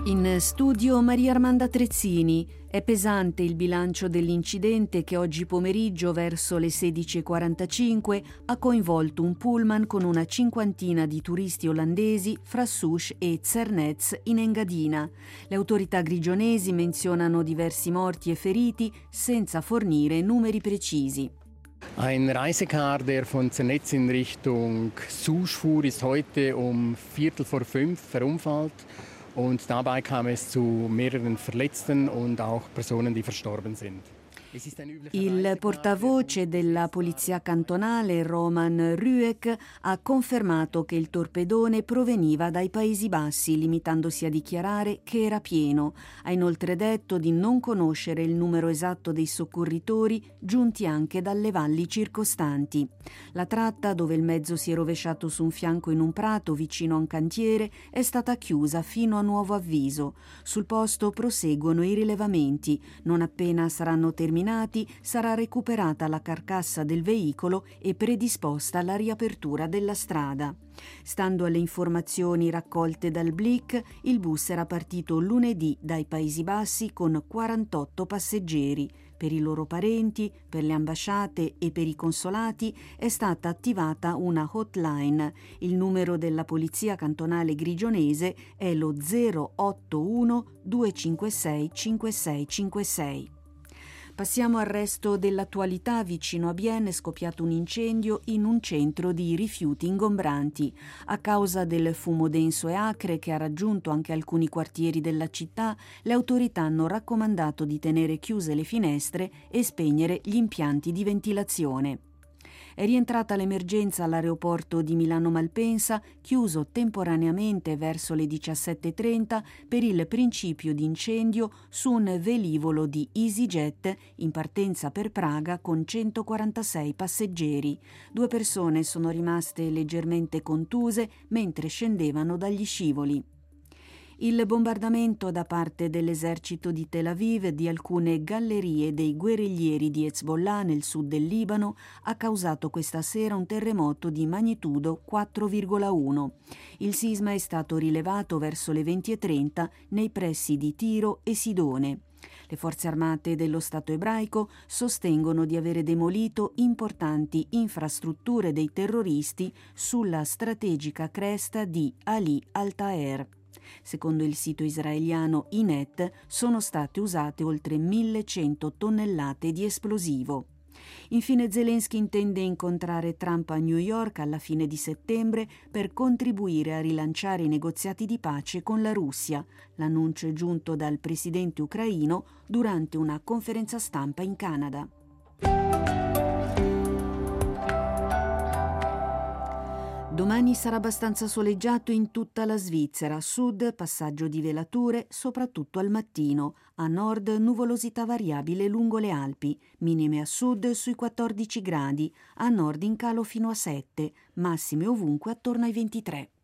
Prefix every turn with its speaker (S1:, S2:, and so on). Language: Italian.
S1: In studio Maria Armanda Trezzini. È pesante il bilancio dell'incidente che oggi pomeriggio verso le 16:45 ha coinvolto un pullman con una cinquantina di turisti olandesi fra Sousse e Zernez in Engadina. Le autorità grigionesi menzionano diversi morti e feriti senza fornire numeri precisi.
S2: Ein Reisekar, der von Zernez in Richtung Sousse fuhr, ist heute um 4:45 verunfallt. Und dabei kam es zu mehreren Verletzten und auch Personen, die verstorben sind.
S1: Il portavoce della polizia cantonale, Roman Ruek, ha confermato che il torpedone proveniva dai Paesi Bassi, limitandosi a dichiarare che era pieno. Ha inoltre detto di non conoscere il numero esatto dei soccorritori giunti anche dalle valli circostanti. La tratta, dove il mezzo si è rovesciato su un fianco in un prato vicino a un cantiere, è stata chiusa fino a nuovo avviso. Sul posto proseguono i rilevamenti. Non appena saranno terminati, sarà recuperata la carcassa del veicolo e predisposta alla riapertura della strada. Stando alle informazioni raccolte dal Blick, il bus era partito lunedì dai Paesi Bassi con 48 passeggeri. Per i loro parenti, per le ambasciate e per i consolati è stata attivata una hotline. Il numero della polizia cantonale grigionese è lo 081 256 5656. Passiamo al resto dell'attualità. Vicino a Bienne è scoppiato un incendio in un centro di rifiuti ingombranti. A causa del fumo denso e acre che ha raggiunto anche alcuni quartieri della città, le autorità hanno raccomandato di tenere chiuse le finestre e spegnere gli impianti di ventilazione. È rientrata l'emergenza all'aeroporto di Milano Malpensa, chiuso temporaneamente verso le 17:30 per il principio di incendio su un velivolo di EasyJet in partenza per Praga con 146 passeggeri. 2 persone sono rimaste leggermente contuse mentre scendevano dagli scivoli. Il bombardamento da parte dell'esercito di Tel Aviv di alcune gallerie dei guerriglieri di Hezbollah nel sud del Libano ha causato questa sera un terremoto di magnitudo 4,1. Il sisma è stato rilevato verso le 20:30 nei pressi di Tiro e Sidone. Le forze armate dello Stato ebraico sostengono di avere demolito importanti infrastrutture dei terroristi sulla strategica cresta di Ali al-Taher. Secondo il sito israeliano Ynet sono state usate oltre 1.100 tonnellate di esplosivo. Infine Zelensky intende incontrare Trump a New York alla fine di settembre per contribuire a rilanciare i negoziati di pace con la Russia. L'annuncio è giunto dal presidente ucraino durante una conferenza stampa in Canada. Domani sarà abbastanza soleggiato in tutta la Svizzera. A sud passaggio di velature, soprattutto al mattino. A nord nuvolosità variabile lungo le Alpi. Minime a sud sui 14 gradi. A nord in calo fino a 7. Massime ovunque attorno ai 23.